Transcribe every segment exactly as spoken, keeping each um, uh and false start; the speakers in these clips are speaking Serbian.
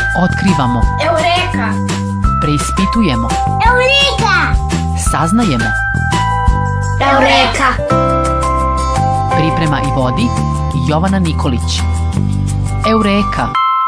Otkrivamo. Eureka! Preispitujemo. Eureka! Saznajemo. Eureka! Priprema i vodi Jovana Nikolić. Eureka!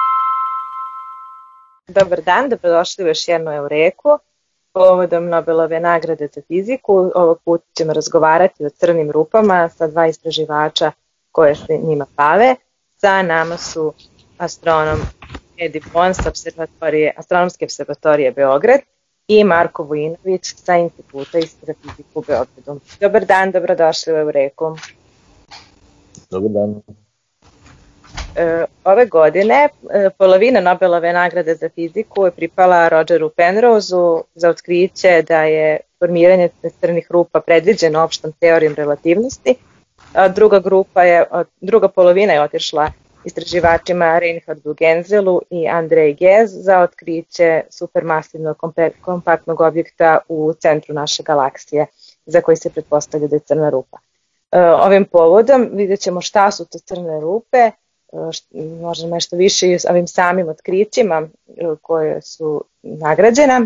Dobar dan, dobrodošli u još jednu Eureku. Povodom Nobelove nagrade za fiziku, ovog puta ćemo razgovarati o crnim rupama sa dva istraživača koje se njima bave. Sa nama su astronom Edi Bon sa observatorije, Astronomske observatorije Beograd i Marko Vujinović sa Instituta za fiziku u Beogradu. Dobar dan, dobrodošli u Eureku. Dobar dan. E, ove godine e, polovina Nobelove nagrade za fiziku je pripala Rogeru Penroseu za otkriće da je formiranje crnih rupa predviđeno opštom teorijom relativnosti. A druga, grupa je, druga polovina je otišla istraživačima Reinhardu Genzelu i Andrej Ghez za otkriće supermasivnog kompaktnog objekta u centru naše galaksije, za koji se pretpostavlja da je crna rupa. Ovim povodom vidjet ćemo šta su to crne rupe, možda nešto više i s ovim samim otkrićima koje su nagrađena.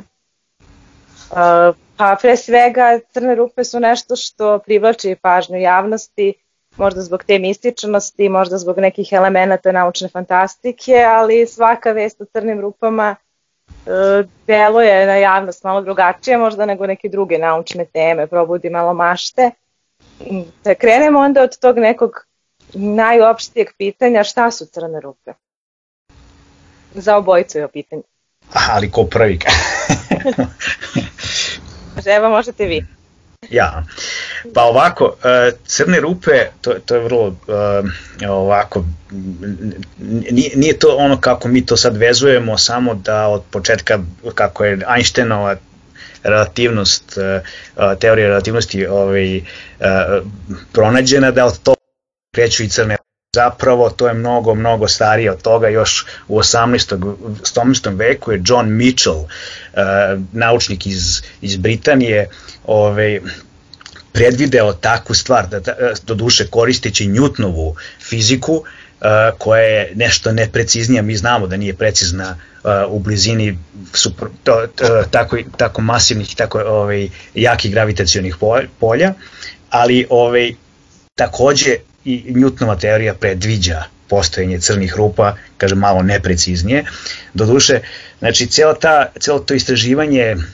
Pa pre svega crne rupe su nešto što privlači pažnju javnosti, možda zbog te mističnosti, možda zbog nekih elemenata naučne fantastike, ali svaka vest o crnim rupama e, deluje na javnost malo drugačije možda nego neke druge naučne teme, probudi malo mašte. Da krenemo onda od tog nekog najopštijeg pitanja, šta su crne rupe? Za obojicu je o pitanju. Ali ko prvi? Evo, možete vi. Ja, pa ovako, crne rupe, to, to je vrlo ovako, nije, nije to ono kako mi to sad vezujemo, samo da od početka, kako je Einsteinova relativnost, teorija relativnosti ovaj, pronađena, da od toga kreću i crne rupe. Zapravo to je mnogo, mnogo starije od toga, još u osamnaestom veku je John Michell, uh, naučnik iz, iz Britanije, ovaj, predvideo takvu stvar, da, do duše koristeći Newtonovu fiziku, uh, koja je nešto nepreciznija, mi znamo da nije precizna uh, u blizini super, to, to, tako, tako masivnih i tako ovaj, jakih gravitacionih polja, ali ovaj, takođe i Newtonova teorija predviđa postojanje crnih rupa, kažem malo nepreciznije. Doduše, znači cijelo, ta, cijelo to istraživanje uh,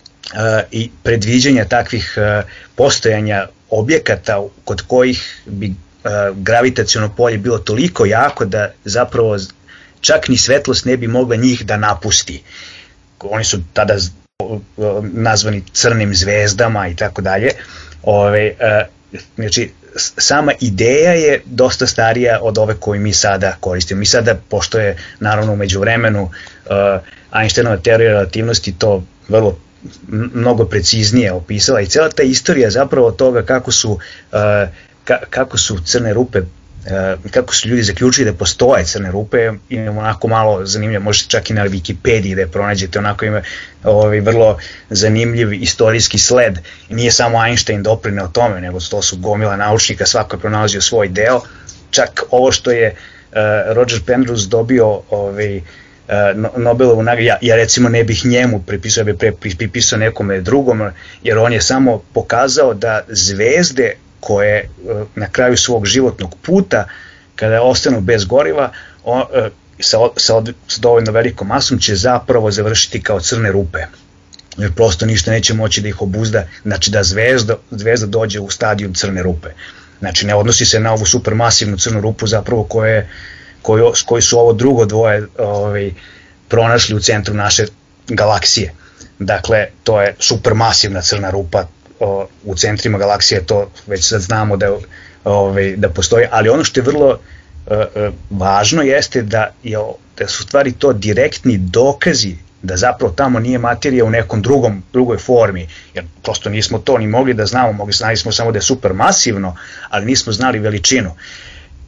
i predviđanja takvih uh, postojanja objekata kod kojih bi uh, gravitaciono polje bilo toliko jako da zapravo čak ni svetlost ne bi mogla njih da napusti. Oni su tada uh, nazvani crnim zvezdama i tako dalje. Ove, uh, znači, sama ideja je dosta starija od ove koju mi sada koristimo. Mi sada, pošto je naravno umeđu vremenu uh, Einsteinova teorija relativnosti to vrlo mnogo preciznije opisala i cijela ta istorija zapravo toga kako su, uh, ka, kako su crne rupe, uh, kako su ljudi zaključili da postoje crne rupe, imamo onako malo zanimljivo, možete čak i na Wikipediji da je pronađete, onako ima ovaj, vrlo zanimljiv istorijski sled. I nije samo Einstein doprineo tome, nego to su gomila naučnika, svako je pronalazio svoj deo. Čak ovo što je uh, Roger Penrose dobio ovaj, uh, Nobelovu nagradu, ja, ja recimo ne bih njemu pripisao, ja bih pre pripisao nekome drugom, jer on je samo pokazao da zvezde koje uh, na kraju svog životnog puta, kada ostanu bez goriva, on, uh, sa, sa, od, sa dovoljno velikom masom će zapravo završiti kao crne rupe, jer prosto ništa neće moći da ih obuzda, znači da zvezda, zvezda dođe u stadijum crne rupe. Znači ne odnosi se na ovu supermasivnu crnu rupu zapravo koje, koju, koji su ovo drugo dvoje ovaj, pronašli u centru naše galaksije. Dakle, to je supermasivna crna rupa, o, u centrima galaksije, to već sad znamo da, ovaj, da postoji, ali ono što je vrlo Uh, uh, važno jeste da, je, da su stvari to direktni dokazi da zapravo tamo nije materija u nekom drugom, drugoj formi, jer prosto nismo to ni mogli da znamo, mogli znali smo samo da je supermasivno, ali nismo znali veličinu.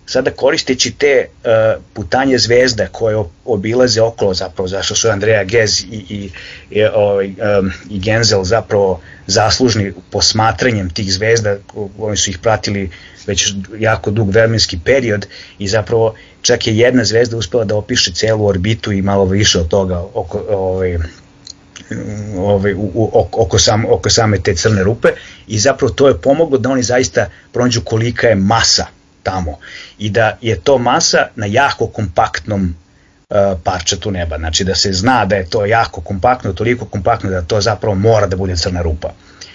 sada koristeći te uh, putanje zvezda koje obilaze okolo, zapravo zašto su Andrea Ghez i, i, i, ovaj, um, i Genzel zapravo zaslužni posmatranjem tih zvezda, oni su ih pratili već jako dug vremenski period i zapravo čak je jedna zvezda uspela da opiše celu orbitu i malo više od toga oko, ovaj, ovaj, u, u, oko, sam, oko same te crne rupe i zapravo to je pomoglo da oni zaista pronađu kolika je masa tamo i da je to masa na jako kompaktnom uh, parčetu neba, znači da se zna da je to jako kompaktno, toliko kompaktno da to zapravo mora da bude crna rupa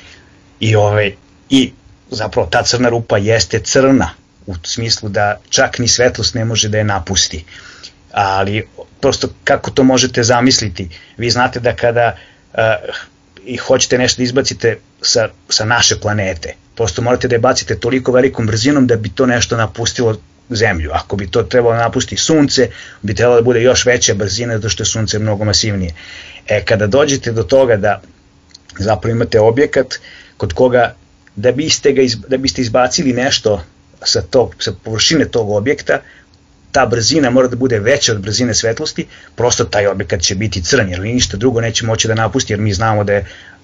i, ovaj, i zapravo ta crna rupa jeste crna u smislu da čak ni svetlost ne može da je napusti, ali prosto kako to možete zamisliti, vi znate da kada uh, i hoćete nešto da izbacite sa, sa naše planete, prosto morate da je bacite toliko velikom brzinom da bi to nešto napustilo zemlju. Ako bi to trebalo napusti sunce, bi trebalo da bude još veća brzina zato što je sunce mnogo masivnije. E, kada dođete do toga da zapravo imate objekat kod koga da biste, ga izba, da biste izbacili nešto sa, tog, sa površine tog objekta, ta brzina mora da bude veća od brzine svetlosti, prosto taj objekat će biti crn, jer ništa drugo neće moći da napusti, jer mi znamo da je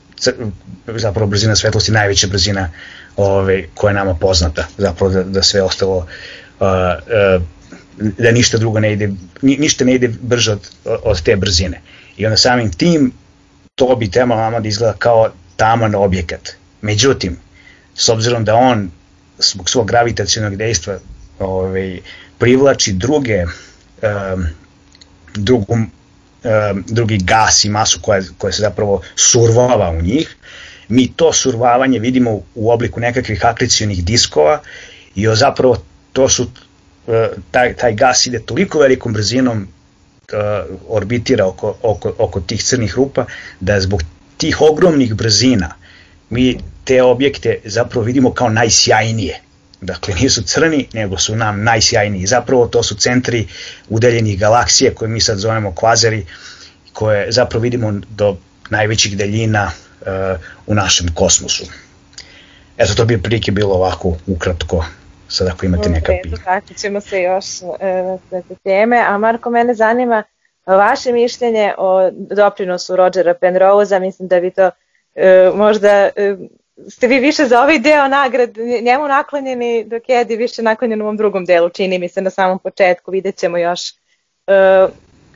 zapravo brzina svetlosti najveća brzina ove, koja je nama poznata, zapravo da, da sve ostalo, uh, uh, da ništa drugo ne ide, ni, ništa ne ide brže od, od te brzine. I onda samim tim to bi trebalo nama da izgleda kao taman objekat. Međutim, s obzirom da on zbog svog gravitacionog dejstva ove, privlači druge um, drugu drugi gas i masu koja, koja se zapravo survava u njih, mi to survavanje vidimo u obliku nekakvih akrecionih diskova i zapravo to su, taj, taj gas ide toliko velikom brzinom, orbitira oko, oko, oko tih crnih rupa, da zbog tih ogromnih brzina mi te objekte zapravo vidimo kao najsjajnije. Dakle, nisu crni, nego su nam najsjajniji. Zapravo to su centri udeljenih galaksije koje mi sad zovemo kvazari, koje zapravo vidimo do najvećih daljina uh, u našem kosmosu. Eto, to bi prilike bilo ovako ukratko, sad ako imate neka pitanja. Tako ćemo se još na uh, te teme, a Marko, mene zanima vaše mišljenje o doprinosu Rogera Penrosea. Mislim da bi to uh, možda... Uh, ste vi više za ovaj deo nagrad njemu naklonjeni, dok je Edi više naklonjen u ovom drugom delu, čini mi se na samom početku, vidjet ćemo još. Uh,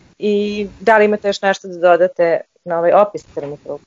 I da li imate još nešto da dodate na ovaj opis crnih rupa?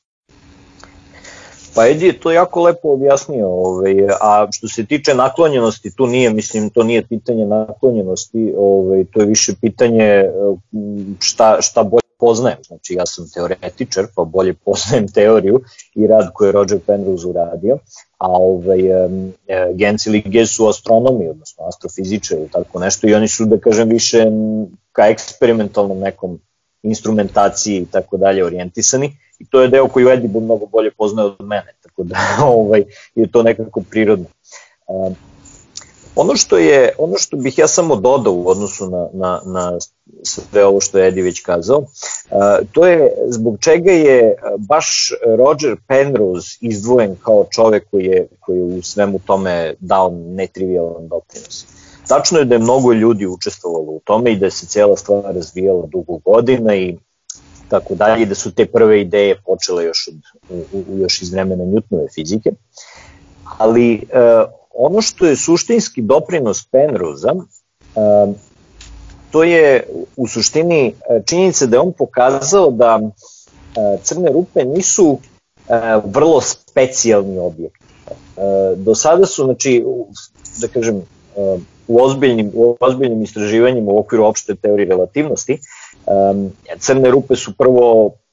Pa Edi je to jako lepo objasnio, ovaj, a što se tiče naklonjenosti, tu nije, mislim, to nije pitanje naklonjenosti, ovaj, to je više pitanje šta, šta bolje poznajem, znači ja sam teoretičar, pa bolje poznajem teoriju i rad koji je Roger Penrose uradio, a ovaj, Genzel i Ghez su astronomi, odnosno astrofizičari ili tako nešto, i oni su, da kažem, više ka eksperimentalnom nekom instrumentaciji i tako dalje orijentisani, i to je deo koji Edibu mnogo bolje poznaje od mene, tako da ovaj, je to nekako prirodno. Um, ono, što je, ono što bih ja samo dodao u odnosu na, na, na sve ovo što je Edi već kazao, uh, to je zbog čega je baš Roger Penrose izdvojen kao čovek koji je, koji je u svemu tome dao netrivijalan doprinos. Tačno je da je mnogo ljudi učestvovalo u tome i da se cijela stvar razvijala dugo godina i tako dalje, i da su te prve ideje počele još, od, u, još iz vremena Newtonove fizike. Ali e, ono što je suštinski doprinos Penrosea, e, to je u suštini činjenica da je on pokazao da e, crne rupe nisu e, vrlo specijalni objekti. E, do sada su, znači, da kažem, e, u ozbiljnim, u ozbiljnim istraživanjima u okviru opšte teorije relativnosti, um, crne rupe su prvo, uh,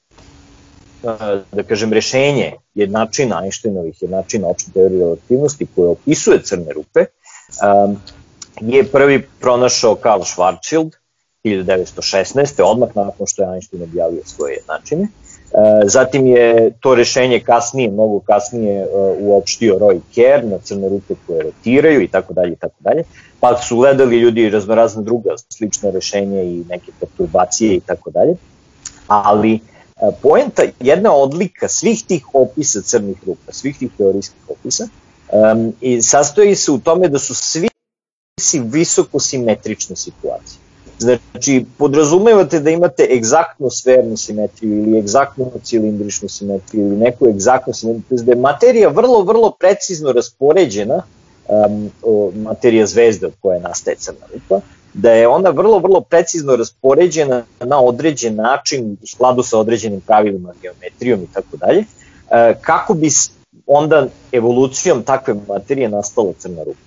da kažem, rešenje jednačina, Einsteinovih jednačina opšte teorije relativnosti koje opisuje crne rupe, um, je prvi pronašao Karl Schwarzschild hiljadu devetsto šesnaeste. odmah nakon što je Einstein objavio svoje jednačine. Uh, zatim je to rešenje kasnije, mnogo kasnije uh, uopštio Roy Kerr na crne rupe koje rotiraju i tako dalje i tako dalje. Pa su gledali ljudi raznorazne druga slične rešenja i neke perturbacije i tako dalje. Ali uh, poenta, jedna odlika svih tih opisa crnih rupa, svih tih teorijskih opisa, um, i sastoji se u tome da su svi desi visokosimetrična situacija. Znači, podrazumevate da imate egzaktnu sfernu simetriju ili egzaktnu cilindričnu simetriju ili neku egzaktnu simetriju, da je materija vrlo, vrlo precizno raspoređena, um, o, materija zvezde od koje nastaje crna rupa, da je ona vrlo, vrlo precizno raspoređena na određen način u skladu sa određenim pravilima, geometrijom i tako dalje, kako bi onda evolucijom takve materije nastala crna rupa.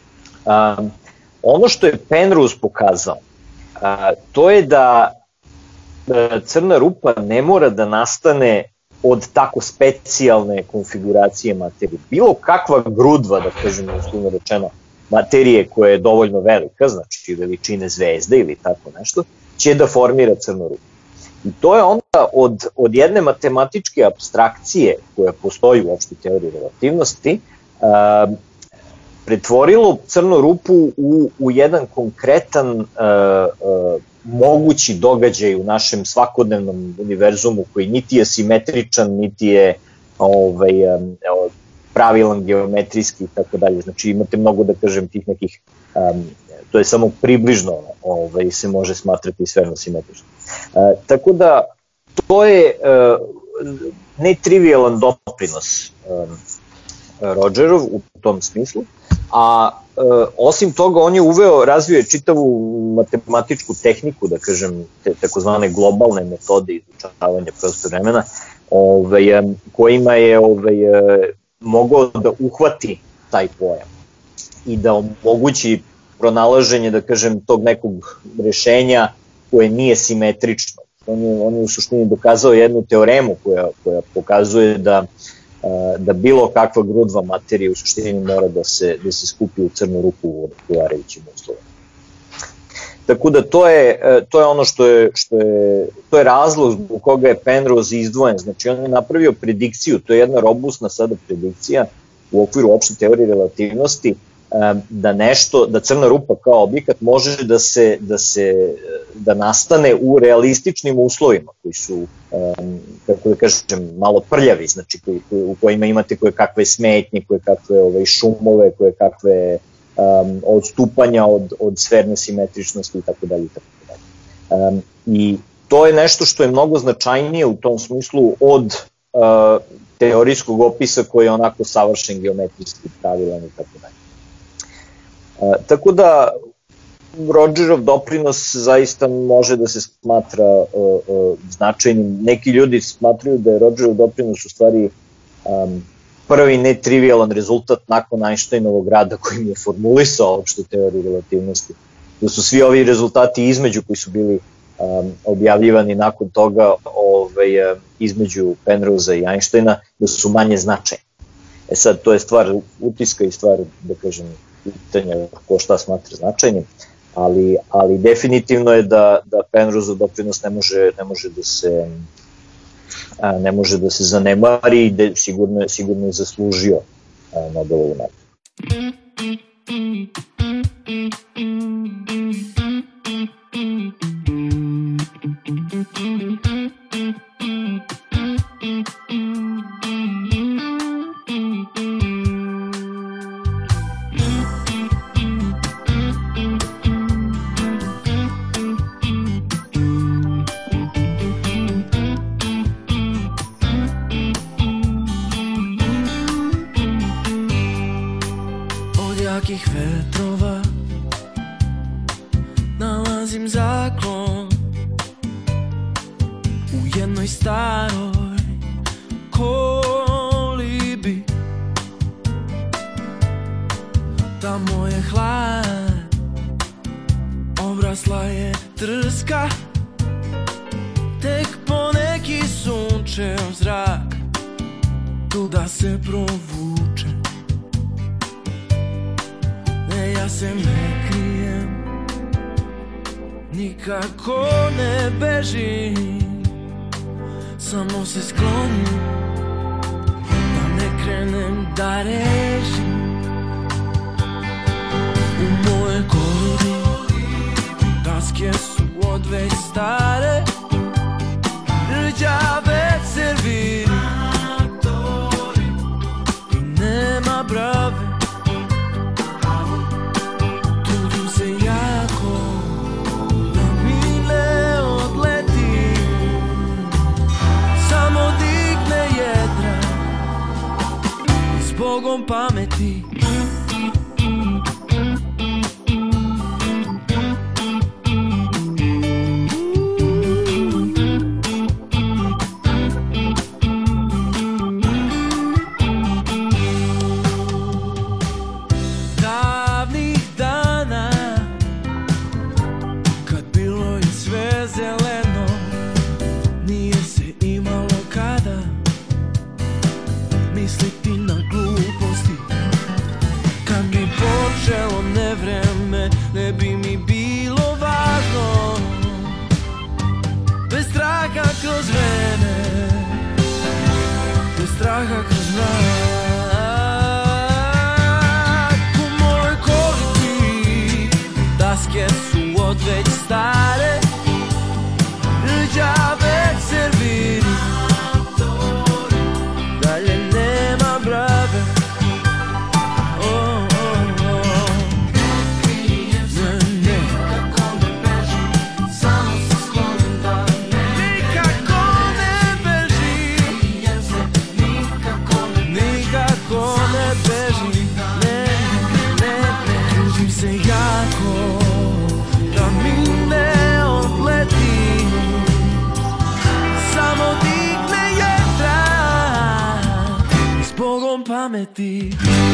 Um, ono što je Penrose pokazao, a, to je da a, crna rupa ne mora da nastane od tako specijalne konfiguracije materije. Bilo kakva grudva, da kažemo uslovno rečeno, materije koja je dovoljno velika, znači veličine zvezde ili tako nešto, će da formira crnu rupu. I to je onda od, od jedne matematičke apstrakcije koja postoji u opštoj teoriji relativnosti, a, pretvorilo crnu rupu u, u jedan konkretan uh, uh, mogući događaj u našem svakodnevnom univerzumu koji niti je simetričan, niti je ovaj, um, pravilan geometrijski i tako dalje. Znači imate mnogo, da kažem, tih nekih, um, to je samo približno ovaj, se može smatrati sferno simetrično. Uh, tako da to je uh, netrivialan doprinos um, Rogerov u tom smislu. A e, osim toga on je uveo, razvio je čitavu matematičku tehniku, da kažem, te takozvane globalne metode izučavanja prostora vremena, ovaj, kojima je ovaj, mogao da uhvati taj pojam i da omogući pronalaženje, da kažem, tog nekog rešenja koje nije simetrično. On je, on je u suštini dokazao jednu teoremu koja, koja pokazuje da da bilo kakva grudva materije u suštini mora da se, da se skupi u crnu rupu u odgovarajućim uslovima. Tako da to je, to je ono što je, što je, to je razlog zbog koga je Penrose izdvojen. Znači on je napravio predikciju, to je jedna robustna sada predikcija u okviru opšte teorije relativnosti, da nešto, da crna rupa kao objekat može da se, da se, da nastane u realističnim uslovima koji su, kako da kažem, malo prljavi, znači koji, u kojima imate koje kakve smetnje, koje kakve ovaj, šumove, koje kakve um, odstupanja od, od sferne simetričnosti i tako dalje. Um, I to je nešto što je mnogo značajnije u tom smislu od uh, teorijskog opisa koji je onako savršen geometrijski pravilan i tako dalje. Uh, tako da Rogerov doprinos zaista može da se smatra uh, uh, značajnim. Neki ljudi smatraju da je Rogerov doprinos u stvari um, prvi netrivialan rezultat nakon Einsteinovog rada kojim je formulisao opštu teoriju relativnosti. Da su svi ovi rezultati između koji su bili um, objavljivani nakon toga ovaj, uh, između Penrosea i Einsteina da su manje značajni. E sad, to je stvar utiska i stvar, da kažem, pitanja ko šta smatra značajnim, ali, ali definitivno je da, da Penroseov doprinos ne može, ne može da se a, ne može da se zanemari i da sigurno, sigurno je zaslužio a, Nobelovu nagradu. Vetrova nalazim zaklon u jednoj staroj kolibi. Tamo je hlad, obrasla je trska, tek poneki sunčev zrak tu da se provuče. Ja se ne krijem, nikako ne bežim, samo se sklonim, da ne krenem da režim. U moje kolibi daske su odveć stare, rđave serviri i nema brave. zbogom pameti. Kroz vene, bez straha kroz mrak. U mojoj koliki daske su odveć stare, rđave serviri, dalje nema brave. Oh, oh, oh. Ne, ne. Pameti.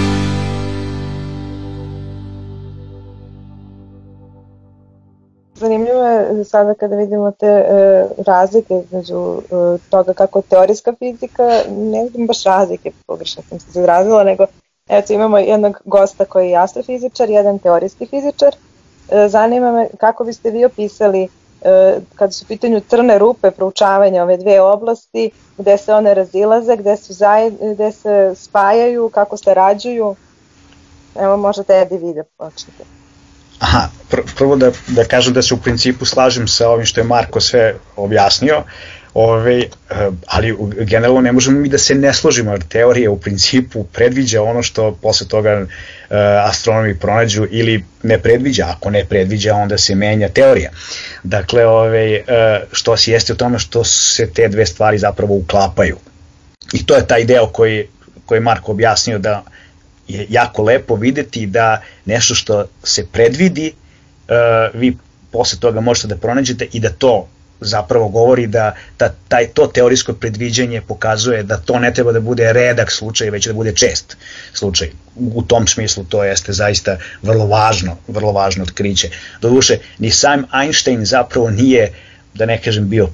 Zanimljivo je sada kada vidimo te e, razlike između e, toga kako teorijska fizika, ne vidim baš razlike, pogrešno sam se izrazila, nego eto imamo jednog gosta koji je astrofizičar, jedan teorijski fizičar. E, zanima me kako biste vi opisali e, kada su u pitanju crne rupe, proučavanja ove dve oblasti, gde se one razilaze, gde, su zajed, gde se spajaju, kako se rađuju. Evo možete Edi vi da počnete. Aha, pr- prvo da, da kažem da se u principu slažem sa ovim što je Marko sve objasnio, ove, ali generalno ne možemo mi da se ne složimo, jer teorija u principu predviđa ono što posle toga uh, astronomi pronađu ili ne predviđa. Ako ne predviđa, onda se menja teorija. Dakle, ove, uh, što se jeste u tome što se te dve stvari zapravo uklapaju. I to je taj deo koji, koji je Marko objasnio, da je jako lepo videti da nešto što se predvidi, uh, vi posle toga možete da pronađete i da to zapravo govori da ta, taj, to teorijsko predviđanje pokazuje da to ne treba da bude redak slučaj, već da bude čest slučaj. U tom smislu to jeste zaista vrlo važno, vrlo važno otkriće. Doduše, ni sam Einstein zapravo nije, da ne kažem, bio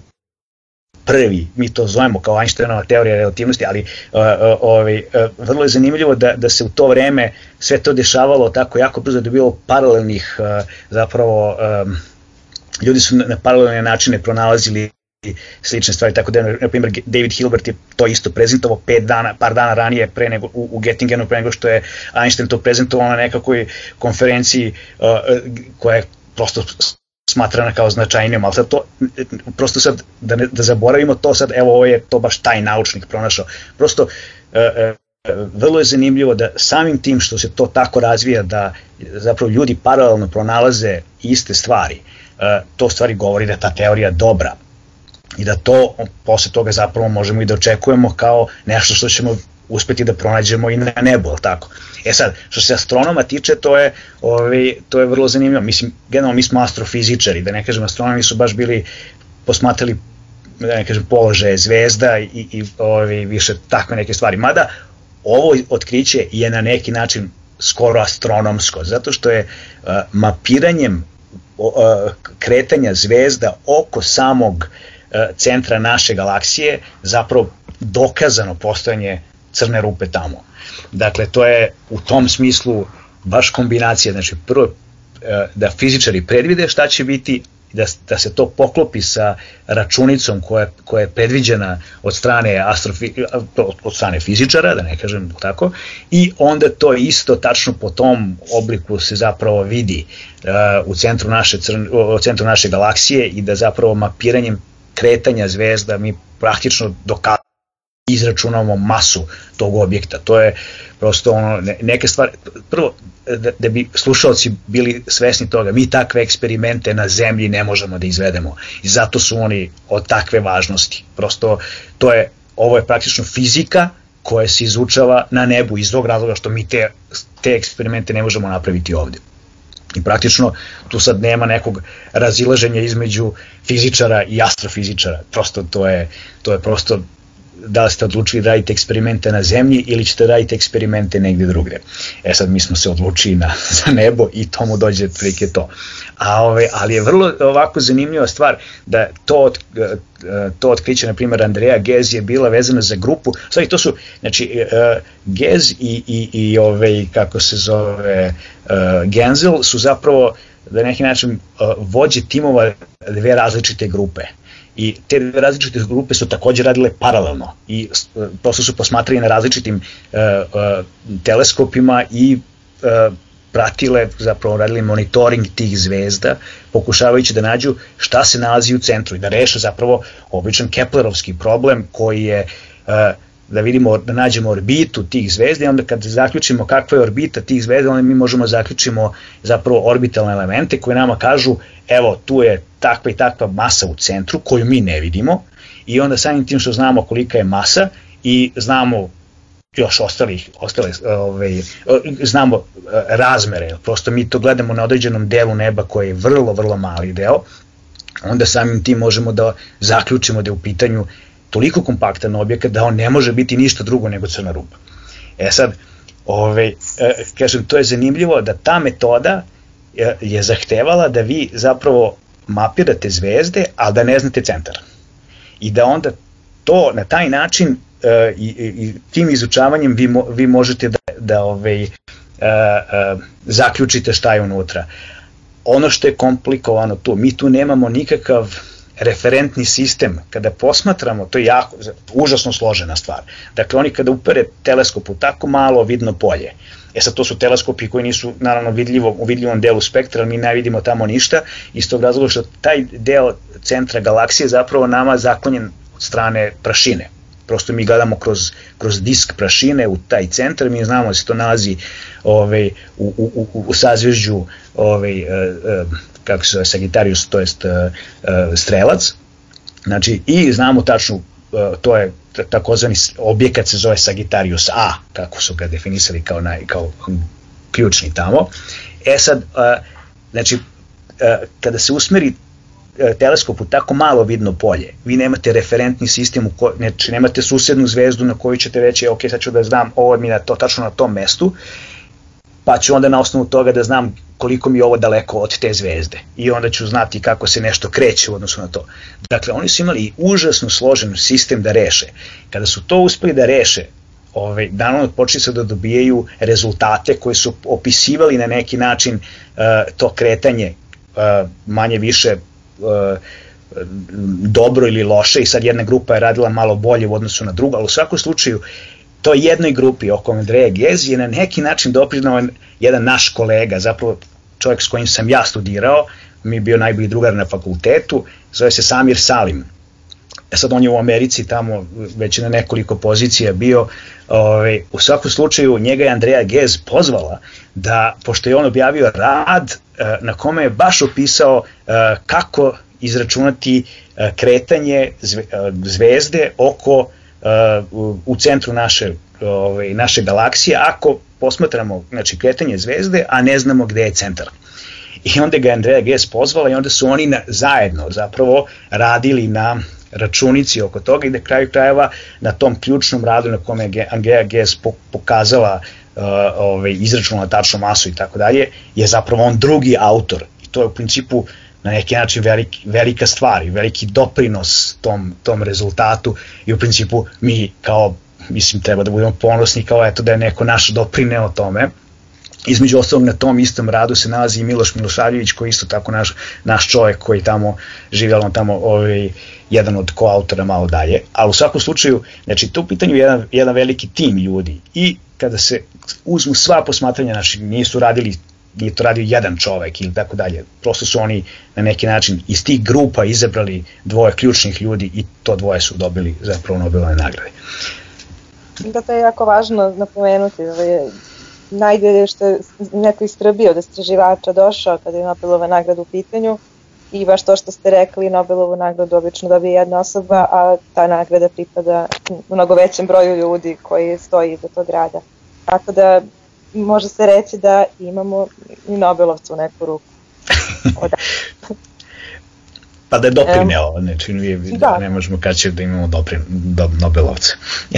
prvi, mi to zovemo kao Einsteinova teorija relativnosti, ali uh, uh, ovaj, uh, vrlo je zanimljivo da, da se u to vreme sve to dešavalo tako jako brzo, da je bilo paralelnih uh, zapravo um, ljudi su na paralelne načine pronalazili slične stvari, tako da, na primjer, David Hilbert je to isto prezentovao pet dana, par dana ranije pre nego, u, u Göttingenu, pre nego što je Einstein to prezentovao na nekakvoj konferenciji uh, koja je prosto smatrana kao značajnijom, ali sad to, prosto sad, da, ne, da zaboravimo to sad, evo ovo je to baš taj naučnik pronašao. Prosto, uh, uh, vrlo je zanimljivo da samim tim što se to tako razvija, da zapravo ljudi paralelno pronalaze iste stvari, Uh, to stvari govori da je ta teorija dobra i da to posle toga zapravo možemo i da očekujemo kao nešto što ćemo uspeti da pronađemo i na nebu, tako. E sad, što se astronoma tiče, to je, ovaj, to je vrlo zanimljivo. Mislim, generalno mi smo astrofizičari, da ne kažem, astronomi su baš bili posmatrali, da ne kažem, položaje zvezda i, i ovaj, više takve neke stvari. Mada ovo otkriće je na neki način skoro astronomsko, zato što je uh, mapiranjem kretanja zvezda oko samog centra naše galaksije zapravo dokazano postojanje crne rupe tamo. Dakle, to je u tom smislu baš kombinacija, znači prvo da fizičari predvide šta će biti, da, da se to poklopi sa računicom koja, koja je predviđena od strane, astrofi, od strane fizičara, da ne kažem tako, i onda to isto tačno po tom obliku se zapravo vidi uh, u, centru naše crn, u centru naše galaksije i da zapravo mapiranjem kretanja zvezda mi praktično dokazujemo, izračunamo masu tog objekta. To je prosto ono, neke stvari, prvo da, da bi slušalci bili svesni toga, mi takve eksperimente na zemlji ne možemo da izvedemo i zato su oni od takve važnosti. Prosto to je, ovo je praktično fizika koje se izučava na nebu iz tog razloga što mi te, te eksperimente ne možemo napraviti ovde. I praktično tu sad nema nekog razilaženja između fizičara i astrofizičara, prosto to je, to je prosto da li ste odlučili da radite eksperimente na zemlji ili ćete raditi eksperimente negde drugde. E sad mi smo se odlučili na, za nebo i tomu dođe prilike to. A ove, ali je vrlo ovako zanimljiva stvar da to, to otkriće, na primjer, Andrea Ghez je bila vezana za grupu, stvari to su, znači, Ghez i, i, i ove, kako se zove, Genzel su zapravo na neki način vođe timova dve različite grupe. I te dve različite grupe su takođe radile paralelno i prosto su posmatrali na različitim uh, uh, teleskopima i uh, pratile, zapravo radili monitoring tih zvezda, pokušavajući da nađu šta se nalazi u centru i da reše zapravo običan Keplerovski problem koji je uh, da vidimo, da nađemo orbitu tih zvezda i onda kad zaključimo kakva je orbita tih zvezda, onda mi možemo zaključimo zapravo orbitalne elemente koje nama kažu evo tu je takva i takva masa u centru koju mi ne vidimo i onda samim tim što znamo kolika je masa i znamo još ostalih, ostale, ove, znamo razmere, prosto mi to gledamo na određenom delu neba koji je vrlo, vrlo mali deo, onda samim tim možemo da zaključimo da je u pitanju toliko kompaktan objekat da on ne može biti ništa drugo nego crna rupa. E sad, ove, kažem, to je zanimljivo da ta metoda je zahtevala da vi zapravo mapirate zvezde, ali da ne znate centar. I da onda to na taj način i, i tim izučavanjem vi, mo, vi možete da, da ove, a, a, zaključite šta je unutra. Ono što je komplikovano tu, mi tu nemamo nikakav referentni sistem, kada posmatramo, to je jako, užasno složena stvar. Dakle, oni kada upere teleskop u tako malo vidno polje, e sad to su teleskopi koji nisu naravno vidljivo, u vidljivom delu spektra, ali mi ne vidimo tamo ništa, iz tog razloga što taj deo centra galaksije zapravo nama zaklonjen od strane prašine. Prosto mi gledamo kroz, kroz disk prašine u taj centar, mi znamo da se to nalazi ovaj, u, u, u, u sazvežđu ovaj, kako se zove, Sagittarius, to jest strelac, znači i znamo tačno, to je takozvani objekat se zove Sagittarius A, kako su ga definisali kao, naj, kao ključni tamo. E sad, znači, kada se usmeri teleskop u tako malo vidno polje, vi nemate referentni sistem, u ko, znači nemate susednu zvezdu na koju ćete reći, ok, sad ću da znam, ovo mi je to, tačno na tom mestu, pa ću onda na osnovu toga da znam koliko mi je ovo daleko od te zvezde i onda ću znati kako se nešto kreće u odnosu na to. Dakle, oni su imali užasno složen sistem da reše. Kada su to uspeli da reše, ovaj, naravno počeli se da dobijaju rezultate koje su opisivali na neki način uh, to kretanje uh, manje više uh, dobro ili loše i sad jedna grupa je radila malo bolje u odnosu na drugu, ali u svakom slučaju toj jednoj grupi oko Andrea Ghez je na neki način doprinao jedan naš kolega, zapravo čovjek s kojim sam ja studirao, mi je bio najbolji drugar na fakultetu, zove se Samir Salim. E sad on je u Americi tamo već na nekoliko pozicija bio, ove, u svakom slučaju njega je Andrea Ghez pozvala da, pošto je on objavio rad na kome je baš opisao kako izračunati kretanje zvezde oko u centru naše, ove, naše galaksije ako posmatramo, znači, kretanje zvezde, a ne znamo gde je centar. I onda ga Andrea Ghez pozvala i onda su oni na, zajedno zapravo radili na računici oko toga i na kraju krajeva na tom ključnom radu na kome je Andrea Ghez pokazala uh, ove, izračunala tačnu masu i tako dalje, je zapravo on drugi autor. I to je u principu na neki način veliki, velika stvar i veliki doprinos tom, tom rezultatu i u principu mi kao, mislim, treba da budemo ponosni kao eto da je neko naš doprineo tome. Između ostalog na tom istom radu se nalazi i Miloš Milošavljević koji je isto tako naš, naš čovjek koji tamo živjel, on tamo ovaj, jedan od koautora malo dalje, ali u svakom slučaju, znači to u pitanju je jedan, jedan veliki tim ljudi i kada se uzmu sva posmatranja, znači nisu radili, nije to radio jedan čovek ili tako dalje, prosto su oni na neki način iz tih grupa izabrali dvoje ključnih ljudi i to dvoje su dobili zapravo Nobelove nagrade. Da, to je jako važno napomenuti, najbolje što je neko iz Srbije od istraživača došao kada je Nobelova nagrada u pitanju, i baš to što ste rekli, Nobelovu nagradu obično dobije jedna osoba, a ta nagrada pripada mnogo većem broju ljudi koji stoji iza tog rada. Tako da može se reći da imamo i Nobelovcu u neku ruku. Pa da je doprineo, znači da. Ne možemo kaći da imamo doprin, do, Nobelovca.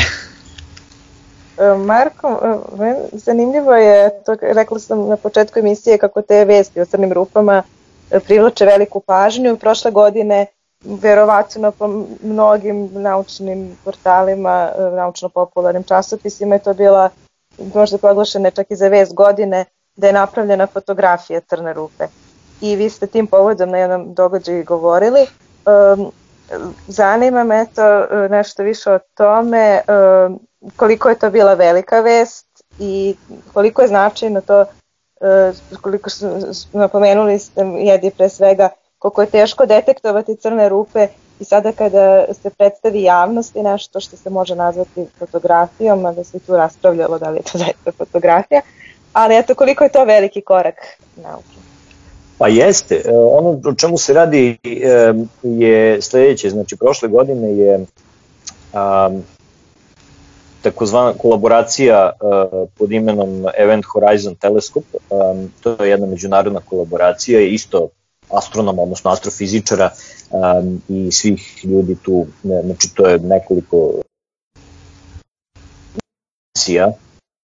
Marko, zanimljivo je, to rekla sam na početku emisije kako te vesti o crnim rupama privlače veliku pažnju. Prošle godine, verovatno po mnogim naučnim portalima, naučno-popularnim časopisima je to bila možda proglašena čak i za vest godine da je napravljena fotografija crne rupe. I vi ste tim povodom na jednom događaju govorili. Um, zanima me to nešto više o tome, um, koliko je to bila velika vest i koliko je značajno to, uh, koliko su napomenuli ste jedi pre svega, koliko je teško detektovati crne rupe i sada kada se predstavi javnosti nešto što se može nazvati fotografijom, a da se tu raspravljalo da li je to zaista fotografija, ali eto koliko je to veliki korak nauke. Pa jeste, ono o čemu se radi je sledeće, znači prošle godine je um, takozvana kolaboracija uh, pod imenom Event Horizon Telescope, um, to je jedna međunarodna kolaboracija, isto astronoma, odnosno astrofizičara um, i svih ljudi tu, ne, znači to je nekoliko misija,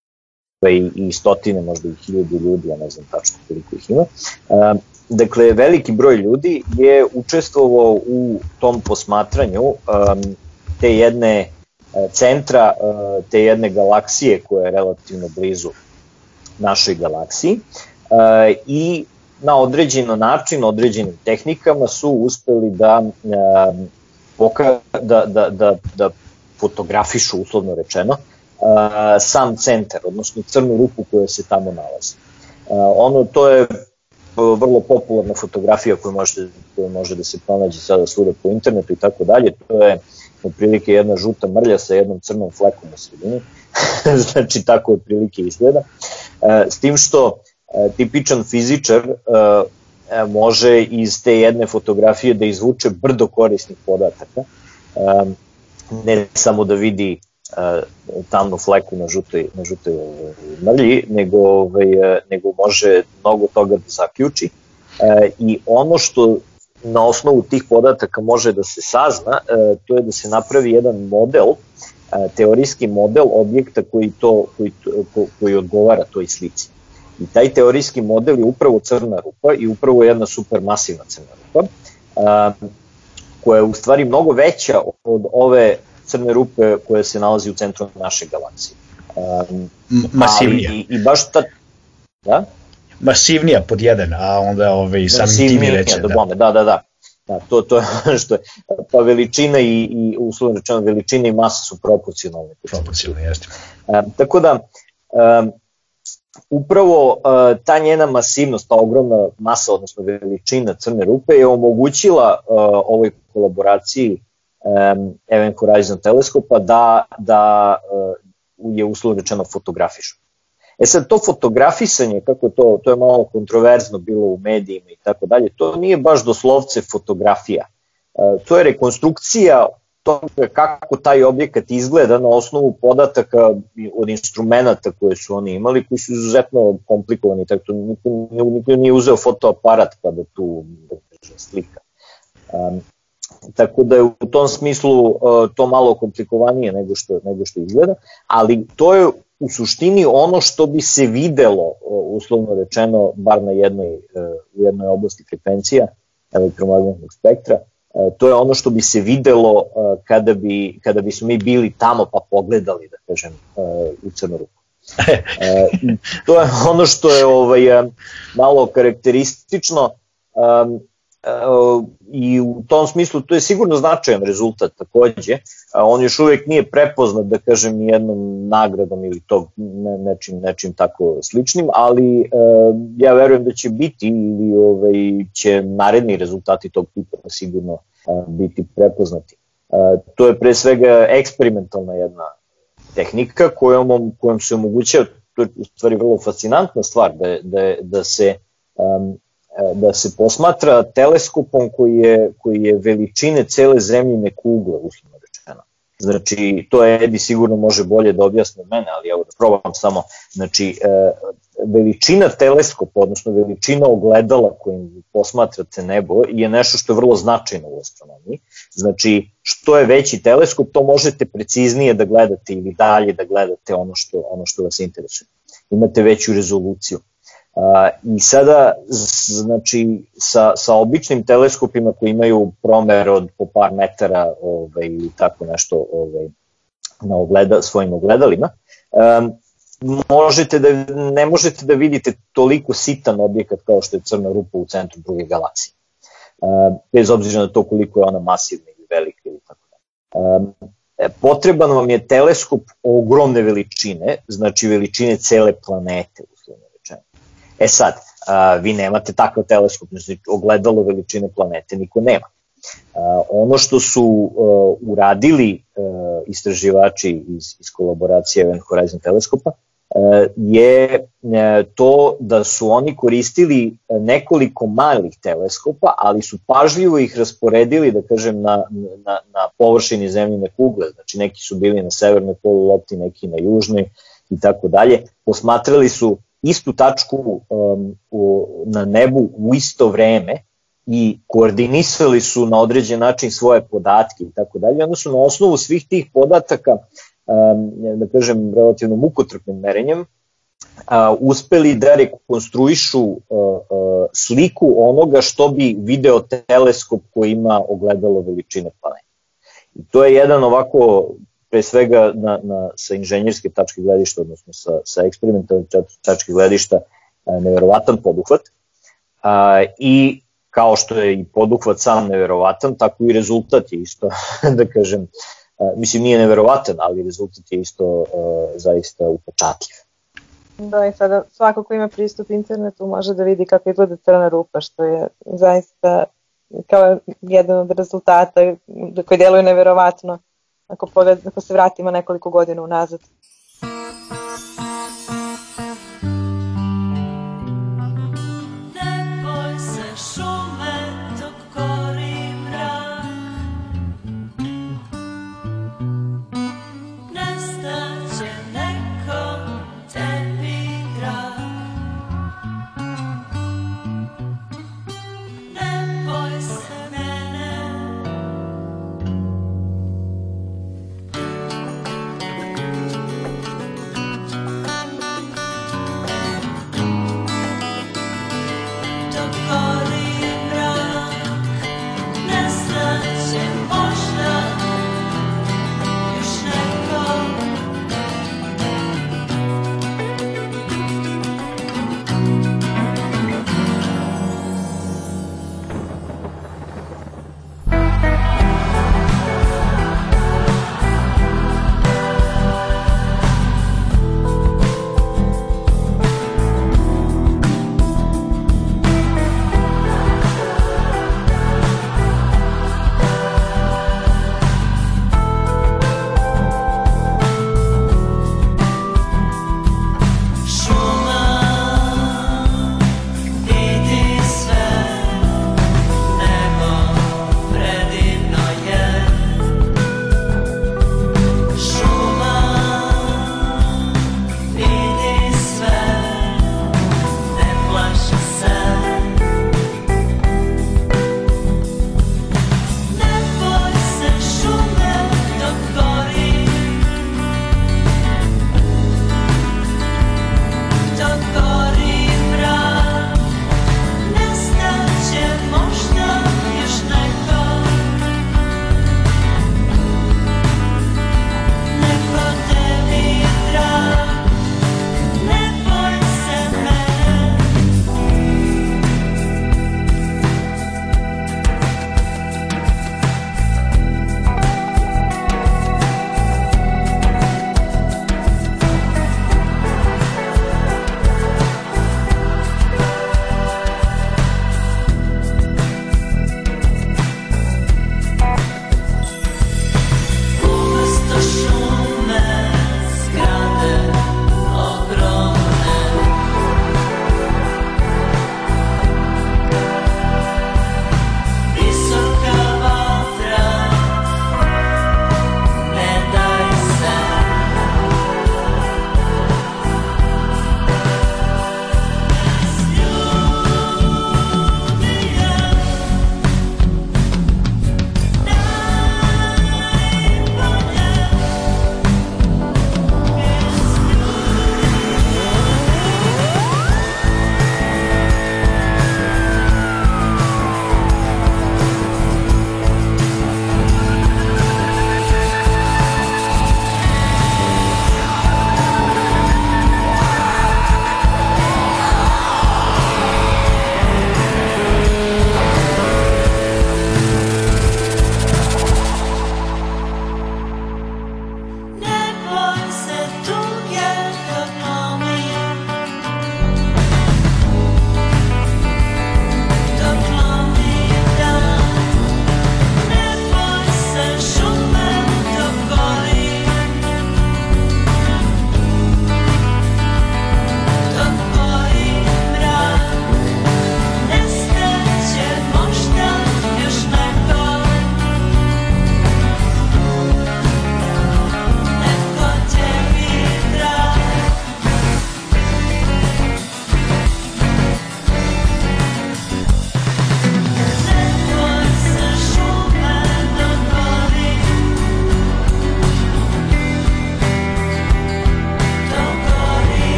I, i stotine, možda i hiljadu ljudi, ja ne znam tačno koliko ih ima. Um, dakle, veliki broj ljudi je učestvovao u tom posmatranju um, te jedne uh, centra, uh, te jedne galaksije koja je relativno blizu našoj galaksiji uh, i na određen način, određenim tehnikama su uspeli da, um, poka, da, da, da, da fotografišu, uslovno rečeno, Uh, sam centar, odnosno crnu rupu koja se tamo nalazi. Uh, ono, to je vrlo popularna fotografija koja može, koja može da se pronađe sada svuda po internetu i tako dalje. To je otprilike jedna žuta mrlja sa jednom crnom flekom u sredini. Znači, tako otprilike izgleda. Uh, s tim što uh, tipičan fizičar uh, može iz te jedne fotografije da izvuče brdo korisnih podataka. Uh, ne samo da vidi tamnu fleku na žutoj, na žutoj mrlji, nego, ovaj, nego može mnogo toga da zaključi. E, I ono što na osnovu tih podataka može da se sazna, e, to je da se napravi jedan model, e, teorijski model objekta koji, to, koji, ko, koji odgovara toj slici. I taj teorijski model je upravo crna rupa i upravo jedna supermasivna crna rupa, e, koja je u stvari mnogo veća od ove crne rupe koja se nalazi u centru naše galaksije. Um, Masivnija. I, i baš ta... Da? Masivnija pod jedan, a onda ove, i samim tim i veće. Da, da, da, da. da to, to je što je, pa veličina i, i uslovno rečeno veličina i masa su proporcionalne. Proporcionalne, jeste. Um, tako da, um, upravo uh, ta njena masivnost, ta ogromna masa, odnosno veličina crne rupe je omogućila uh, ovoj kolaboraciji Um, Event Horizon Teleskopa da, da uh, je uslovno rečeno fotografišu. E sad, to fotografisanje, kako to, to je malo kontroverzno bilo u medijima i tako dalje, to nije baš doslovce fotografija. Uh, to je rekonstrukcija toga kako taj objekat izgleda na osnovu podataka od instrumenta koje su oni imali, koji su izuzetno komplikovani, tako to niko, niko nije uzeo fotoaparat pa da tu da slika. Um, Tako da je u tom smislu uh, to malo komplikovanije nego što, nego što izgleda, ali to je u suštini ono što bi se videlo, uh, uslovno rečeno, bar na jednoj, uh, u jednoj oblasti frekvencija elektromagnetnog spektra, uh, to je ono što bi se videlo uh, kada, bi, kada bi smo mi bili tamo pa pogledali, da kažem, uh, u crnu rupu. Uh, to je ono što je ovaj, uh, malo karakteristično, um, Uh, i u tom smislu to je sigurno značajan rezultat takođe, uh, on još uvek nije prepoznat, da kažem, nijednom nagradom ili to ne, nečim, nečim tako sličnim, ali uh, ja verujem da će biti ili ovaj, će naredni rezultati tog tipa sigurno uh, biti prepoznati. Uh, to je pre svega eksperimentalna jedna tehnika kojom, kojom se omogućava, to je u stvari vrlo fascinantna stvar, da, da, da se um, da se posmatra teleskopom koji je, koji je veličine cele zemljine kugle, uslovno rečeno. Znači, to je Edi sigurno može bolje da objasni od mene, ali evo da probam samo. Znači, veličina teleskopa, odnosno veličina ogledala kojim posmatrate nebo je nešto što je vrlo značajno u astronomiji. Znači, što je veći teleskop, to možete preciznije da gledate ili dalje da gledate ono što, ono što vas interesuje. Imate veću rezoluciju. Uh, I sada, znači, sa, sa običnim teleskopima koji imaju promer od po par metara ovaj, i tako nešto ovaj, na ogleda, svojim ogledalima, um, možete da, ne možete da vidite toliko sitan objekat kao što je crna rupa u centru druge galaksije. Uh, bez obzira na to koliko je ona masivna ili velika ili tako da. Um, potreban vam je teleskop ogromne veličine, znači veličine cele planete, uslovno rečeno. E sad, uh, vi nemate takav teleskop, znači ogledalo veličine planete niko nema. Uh, ono što su uh, uradili uh, istraživači iz, iz kolaboracije Event Horizon teleskopa uh, je uh, to da su oni koristili nekoliko malih teleskopa, ali su pažljivo ih rasporedili, da kažem, na, na, na površini zemljine kugle, znači neki su bili na severnoj polulopti, neki na južnoj i tako dalje. Posmatrali su istu tačku um, u, na nebu u isto vreme i koordinisali su na određen način svoje podatke i tako dalje. Onda su na osnovu svih tih podataka, um, da kažem, relativno mukotrpnim merenjem, uh, uspeli da rekonstruišu uh, uh, sliku onoga što bi video teleskop koji ima ogledalo veličine planete. I to je jedan ovako, pre svega na, na, sa inženjerske tačke gledišta, odnosno sa, sa eksperimentalne tačke gledišta, neverovatan poduhvat. A, I kao što je i poduhvat sam neverovatan, tako i rezultat je isto, da kažem, a, mislim nije neverovatan, ali rezultat je isto a, zaista upečatljiv. Da, i sada svako ko ima pristup internetu može da vidi kako izgleda crna rupa, što je zaista kao jedan od rezultata koji deluje neverovatno. Ako, pogled, ako se vratimo nekoliko godina unazad. Ne boj se šume dok gori mrak, nestaće neko tebi drag. Ne boj se mene,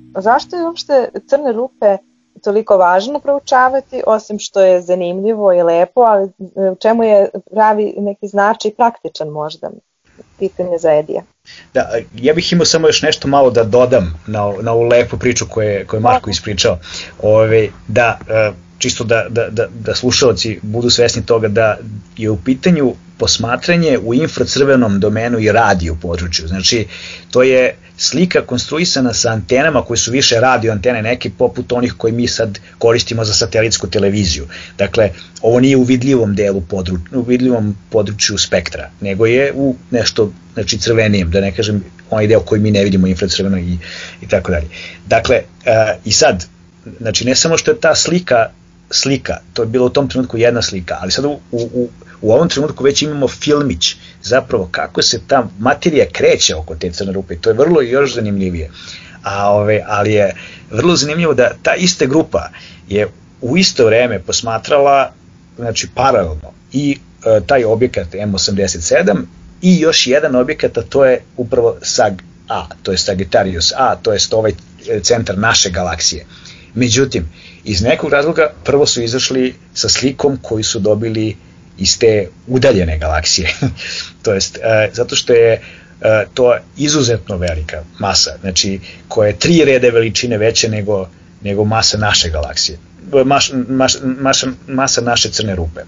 zašto je uopšte crne rupe toliko važno proučavati, osim što je zanimljivo i lepo, ali u čemu je pravi neki značaj praktičan možda? Pitanje za Edija. Da, ja bih imao samo još nešto malo da dodam na, na ovu lepu priču koju je, koju je Marko ispričao. Ove, da, čisto da, da, da, da slušalci budu svesni toga da je u pitanju posmatranje u infracrvenom domenu i radio području. Znači, to je slika konstruisana sa antenama koje su više radio antene, neke poput onih koje mi sad koristimo za satelitsku televiziju. Dakle, ovo nije u vidljivom delu području, u vidljivom području spektra, nego je u nešto, znači, crvenijem, da ne kažem onaj deo koji mi ne vidimo, infracrveno i, i tako dalje. Dakle, uh, i sad, znači, ne samo što je ta slika slika, to je bilo u tom trenutku jedna slika, ali sad u, u, u ovom trenutku već imamo filmić, zapravo kako se ta materija kreće oko te crne rupe, to je vrlo još zanimljivije. A, ove, ali je vrlo zanimljivo da ta ista grupa je u isto vreme posmatrala, znači paralelno, i e, taj objekat M osamdeset sedam i još jedan objekat, a to je upravo S A G A, to je Sagittarius A, to je ovaj centar naše galaksije. Međutim, iz nekog razloga prvo su izašli sa slikom koju su dobili iz te udaljene galaksije. To jest, e, zato što je e, to izuzetno velika masa, znači koja je tri rede veličine veće nego, nego masa naše galaksije, Maš, maš, maša, masa naše crne rupe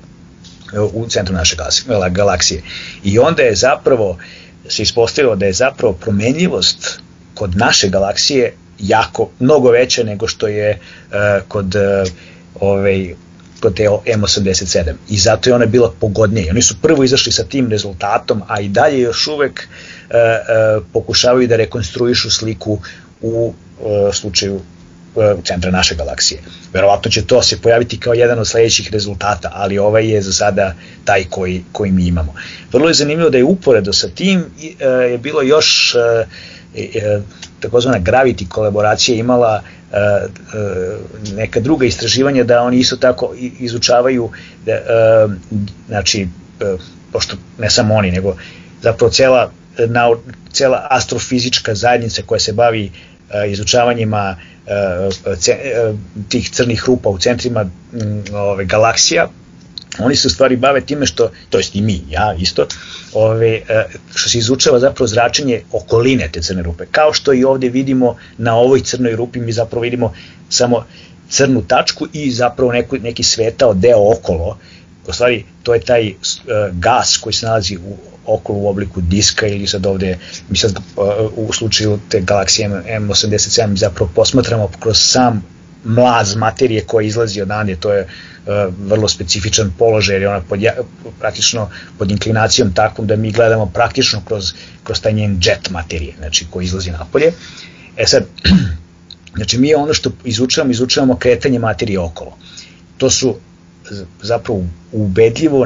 u centru naše galaksije. I onda je zapravo se ispostavilo da je zapravo promenljivost kod naše galaksije jako, mnogo veća nego što je uh, kod, uh, ovaj, kod te M osamdeset sedam. I zato je ona bila pogodnija. Oni su prvo izašli sa tim rezultatom, a i dalje još uvek uh, uh, pokušavaju da rekonstruišu sliku u uh, slučaju uh, centra naše galaksije. Verovatno će to se pojaviti kao jedan od sledećih rezultata, ali ovaj je za sada taj koji, koji mi imamo. Vrlo je zanimljivo da je uporedo sa tim uh, je bilo još uh, takozvana Gravity kolaboracija imala uh, uh, neka druga istraživanja da oni isto tako izučavaju da, uh, znači uh, pošto ne samo oni nego zapravo cela, nau, cela astrofizička zajednica koja se bavi uh, izučavanjima uh, ce, uh, tih crnih rupa u centrima um, ove, galaksija. Oni se u stvari bave time što, to jest i mi, ja isto, ove, što se izučava zapravo zračenje okoline te crne rupe. Kao što i ovde vidimo na ovoj crnoj rupi, mi zapravo vidimo samo crnu tačku i zapravo neku, neki svetao deo okolo. U stvari, to je taj uh, gas koji se nalazi u, okolo u obliku diska ili sad ovde, mi sad uh, u slučaju te galaksije M osamdeset sedam zapravo posmatramo kroz sam mlaz materije koja izlazi odande, to je uh, vrlo specifičan položaj jer je ona pod, praktično pod inklinacijom takvom da mi gledamo praktično kroz, kroz taj njen jet materije, znači koji izlazi napolje. E sad, znači mi ono što izučavamo, izučavamo kretanje materije okolo. To su zapravo ubedljivo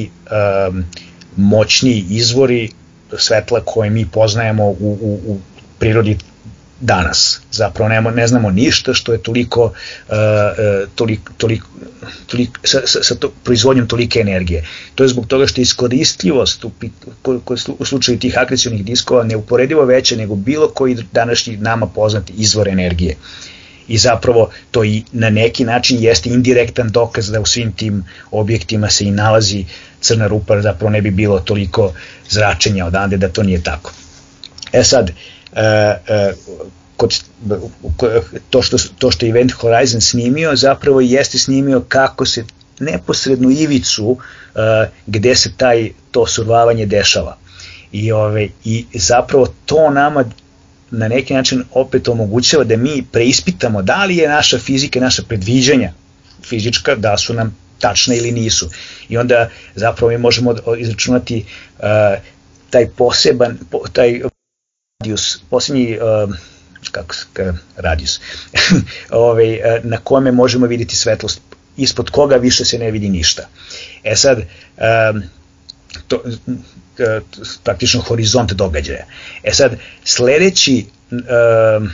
najmoćniji um, izvori svetla koje mi poznajemo u, u, u prirodi danas. Zapravo ne, ne znamo ništa što je toliko, uh, toliko, toliko, toliko sa, sa, sa to, proizvodnjom tolike energije. To je zbog toga što je iskoristivost u, ko, ko, u slučaju tih akrecionih diskova neuporedivo veća nego bilo koji današnji nama poznati izvor energije. I zapravo to i na neki način jeste indirektan dokaz da u svim tim objektima se i nalazi crna rupa, zapravo ne bi bilo toliko zračenja odande da to nije tako. E sad, Uh, uh, kod, to, što, to što Event Horizon snimio zapravo jeste snimio kako se neposrednu ivicu uh, gde se taj, to survavanje dešava i, ove, i zapravo to nama na neki način opet omogućava da mi preispitamo da li je naša fizika, naša predviđanja fizička, da su nam tačne ili nisu i onda zapravo mi možemo izračunati uh, taj poseban taj radius, posljednji uh, kako se radius Ove, na kome možemo vidjeti svetlost, ispod koga više se ne vidi ništa. E sad, um, to, praktično horizont događaja. E sad, sledeći um,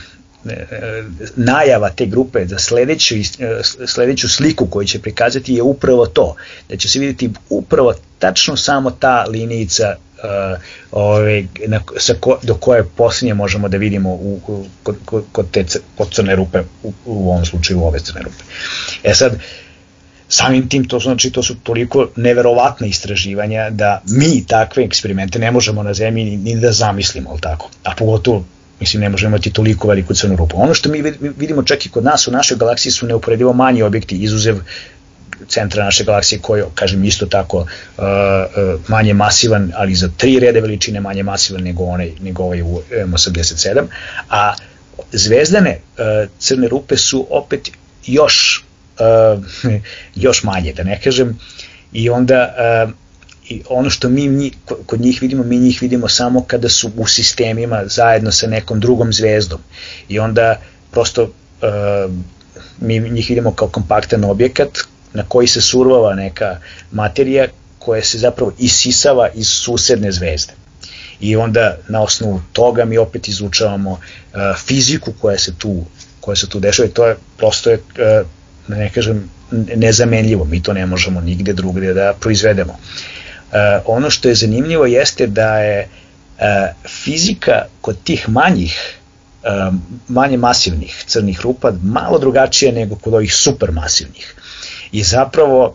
najava te grupe za sledeću, sledeću sliku koju će prikazati je upravo to, da će se vidjeti upravo tačno samo ta linijica uh, ove, na, sa ko, do koje posljednje možemo da vidimo u, u, kod, kod te kod crne rupe, u, u ovom slučaju ove crne rupe. E sad, samim tim, to, znači, to su toliko neverovatne istraživanja da mi takve eksperimente ne možemo na Zemlji ni, ni da zamislimo, ali tako? A pogotovo, mislim, ne možemo imati toliko veliku crnu rupu. Ono što mi vidimo čak i kod nas, u našoj galaksiji su neuporedivo manji objekti, izuzev centra naše galaksije koji, kažem, isto tako uh, uh, manje masivan, ali za tri rede veličine manje masivan nego, onaj, nego ovaj u M osamdeset sedam, a zvezdane uh, crne rupe su opet još uh, još manje, da ne kažem, i onda uh, i ono što mi kod njih vidimo, mi njih vidimo samo kada su u sistemima zajedno sa nekom drugom zvezdom i onda prosto uh, mi njih vidimo kao kompaktan objekat na koji se survava neka materija koja se zapravo isisava iz susedne zvezde. I onda na osnovu toga mi opet izučavamo uh, fiziku koja se tu, koja se tu dešava i to je prosto je, uh, ne kažem, nezamenljivo, mi to ne možemo nigde drugde da proizvedemo. Uh, ono što je zanimljivo jeste da je uh, fizika kod tih manjih, uh, manje masivnih crnih rupa malo drugačija nego kod ovih supermasivnih. I zapravo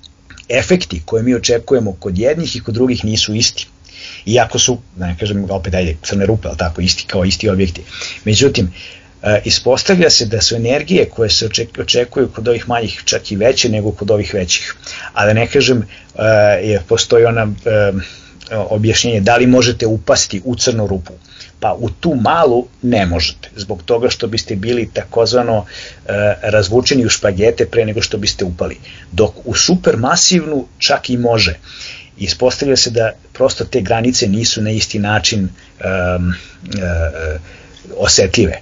efekti koje mi očekujemo kod jednih i kod drugih nisu isti. Iako su, da ne kažem, opet ajde, crne rupe, ali tako, isti kao isti objekti. Međutim, ispostavlja se da su energije koje se očekuju kod ovih manjih čak i veće nego kod ovih većih. A da ne kažem, je, postoji ona objašnjenje da li možete upasti u crnu rupu. Pa u tu malu ne možete, zbog toga što biste bili takozvano e, razvučeni u špagete pre nego što biste upali. Dok u supermasivnu čak i može. Ispostavlja se da prosto te granice nisu na isti način e, e, osetljive.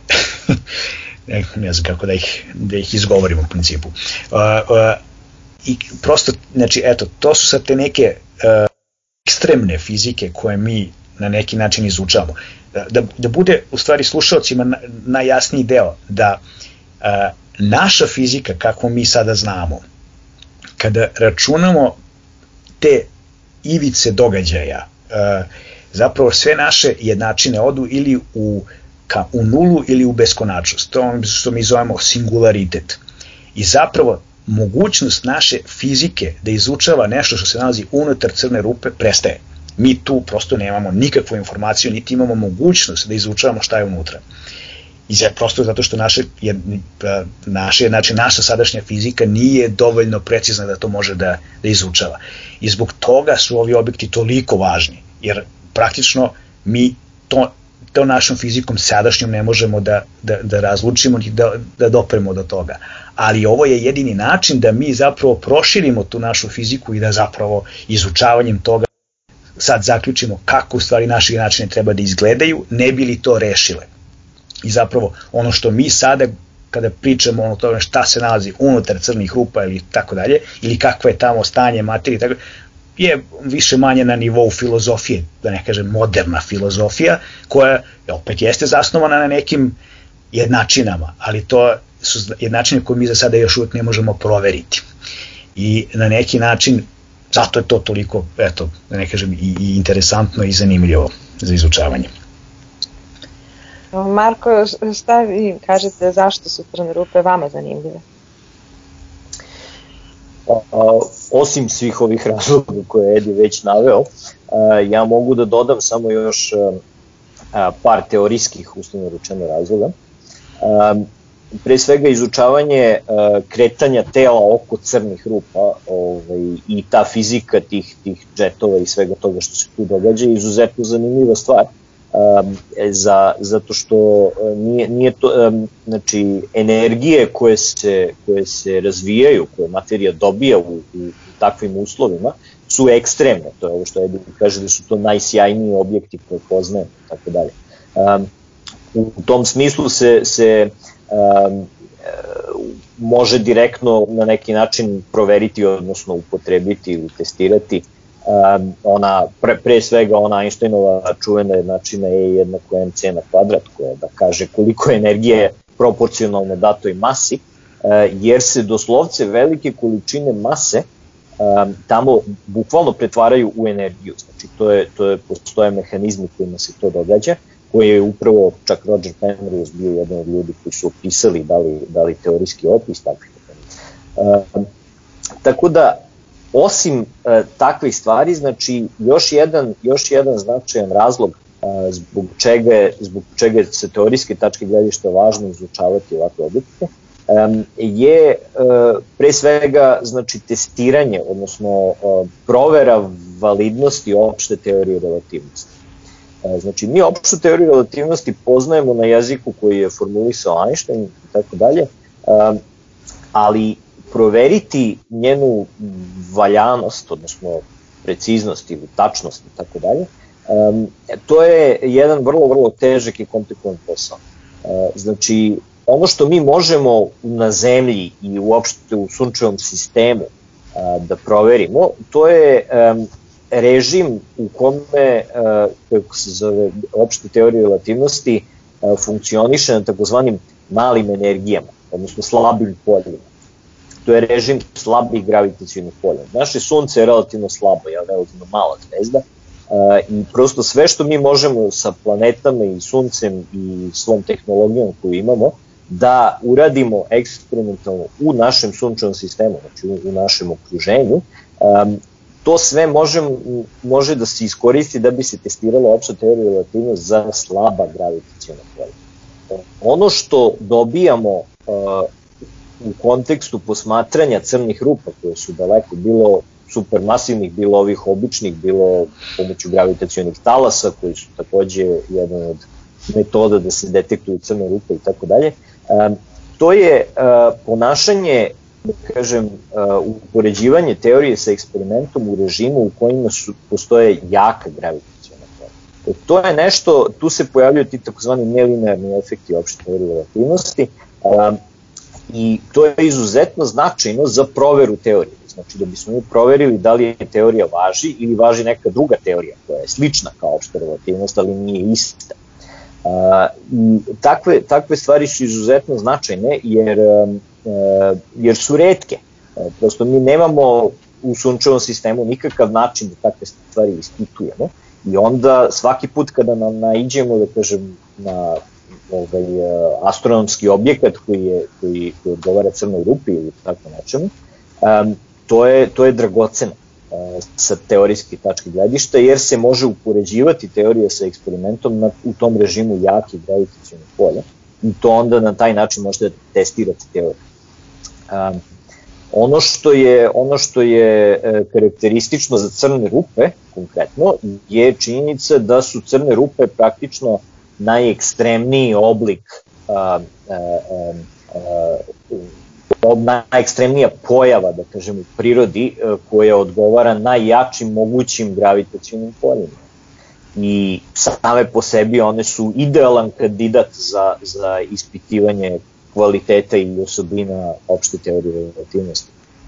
Ne znam kako da ih, da ih izgovorim u principu. E, e, I prosto, znači, eto, to su sad te neke e, ekstremne fizike koje mi na neki način izučavamo. Da, da bude u stvari slušalcima na, najjasniji deo da a, naša fizika kako mi sada znamo, kada računamo te ivice događaja, a, zapravo sve naše jednačine odu ili u, ka, u nulu ili u beskonačnost, to je što mi zovemo singularitet. I zapravo mogućnost naše fizike da izučava nešto što se nalazi unutar crne rupe prestaje. Mi tu prosto nemamo nikakvu informaciju, niti imamo mogućnost da izučavamo šta je unutra. I prosto zato što naše, naše, znači naša sadašnja fizika nije dovoljno precizna da to može da, da izučava. I zbog toga su ovi objekti toliko važni, jer praktično mi to, to našom fizikom sadašnjom ne možemo da, da, da razlučimo i da, da dopremo do toga. Ali ovo je jedini način da mi zapravo proširimo tu našu fiziku i da zapravo izučavanjem toga sad zaključimo kako u stvari naše načine treba da izgledaju, ne bi li to rešile. I zapravo ono što mi sada, kada pričamo o tome šta se nalazi unutar crnih rupa ili tako dalje, ili kakvo je tamo stanje materije, tako, je više manje na nivou filozofije, da ne kažem moderna filozofija, koja opet jeste zasnovana na nekim jednačinama, ali to su jednačine koje mi za sada još uvijek ne možemo proveriti. I na neki način zato je to toliko, eto, da ne kažem, i, i interesantno i zanimljivo za izučavanje. Marko, šta vi kažete, zašto su crne rupe vama zanimljive? A, a, osim svih ovih razloga koje je Edi već naveo, a, ja mogu da dodam samo još a, par teorijskih, uslovno rečeno, razloga. A, pre svega izučavanje uh, kretanja tela oko crnih rupa ovaj, i ta fizika tih, tih džetova i svega toga što se tu događa je izuzetno zanimljiva stvar, um, za, zato što uh, nije, nije to, um, znači, energije koje se, koje se razvijaju, koje materija dobija u, u, u takvim uslovima su ekstremne, to je ovo što Edi kaže da su to najsjajniji objekti koje poznajem, tako dalje. Um, u tom smislu se, se Um, može direktno na neki način proveriti, odnosno upotrebiti ili testirati um, ona, pre, pre svega ona Einsteinova čuvena jednačina E jednako mc na kvadrat, koja da kaže koliko energije je proporcionalno datoj masi, uh, jer se doslovce velike količine mase um, tamo bukvalno pretvaraju u energiju. Znači, to je, to je, postoje mehanizmi kojima se to događa, koji je upravo čak Roger Penrose bio jedan od ljudi koji su opisali, dali, dali teorijski opis takvih. Um, tako da, osim uh, takvih stvari, znači, još jedan, još jedan značajan razlog uh, zbog, čega je, zbog čega se teorijske tačke gledišta važno izučavati ovakve objekte, um, je uh, pre svega, znači, testiranje, odnosno uh, provera validnosti opšte teorije relativnosti. Uh, znači, mi opštu teoriju relativnosti poznajemo na jeziku koji je formulisao Einstein i tako dalje, um, ali proveriti njenu valjanost, odnosno preciznost ili tačnost i tako dalje, to je jedan vrlo, vrlo težak i komplikovan posao. Znači, ono što mi možemo na Zemlji i uopšte u sunčevom sistemu da proverimo, to je režim u kome, kako se zove, opšte teorije relativnosti funkcioniše na takozvanim malim energijama, odnosno slabim poljima. To je režim slabih gravitacionih polja. Naše sunce je relativno slabo, je relativno mala zvezda, uh, i prosto sve što mi možemo sa planetama i suncem i svom tehnologijom koju imamo, da uradimo eksperimentalno u našem sunčevom sistemu, znači u, u našem okruženju, um, to sve može, može da se iskoristi da bi se testirala opšta teorija relativnosti za slaba gravitacijona polja. Ono što dobijamo uh, u kontekstu posmatranja crnih rupa, koje su daleko bilo supermasivnih, bilo ovih običnih, bilo pomoću gravitacionih talasa, koji su takođe jedan od metoda da se detektuju crne rupe i tako dalje, to je ponašanje, da kažem, upoređivanje teorije sa eksperimentom u režimu u kojima su, postoje jaka gravitacijona polja. To je nešto, tu se pojavljaju ti takozvani nelinearni efekti opšte teorije relativnosti, i to je izuzetno značajno za proveru teorije. Znači, da bismo mi proverili da li je teorija važi ili važi neka druga teorija koja je slična kao opšta relativnost, ali nije ista. A, i takve, takve stvari su izuzetno značajne jer, a, jer su retke. A, prosto mi nemamo u sunčevom sistemu nikakav način da takve stvari ispitujemo i onda svaki put kada nam naiđemo, da kažem, na ovaj, astronomski objekat koji, je, koji, koji odgovara crnoj rupi ili tako nečemu, um, to, je, to je dragoceno uh, sa teorijske tačke gledišta, jer se može upoređivati teorija sa eksperimentom na, u tom režimu jakih gravitacionih polja i to onda na taj način možete da testirate teoriju. Um, ono što je, ono što je e, karakteristično za crne rupe, konkretno, je činjenica da su crne rupe praktično najekstremniji oblik, a, a, a, a, najekstremnija pojava, da kažem, u prirodi a, koja odgovara najjačim mogućim gravitacionim poljima. I same po sebi one su idealan kandidat za, za ispitivanje kvaliteta i osobina opšte teorije relativnosti.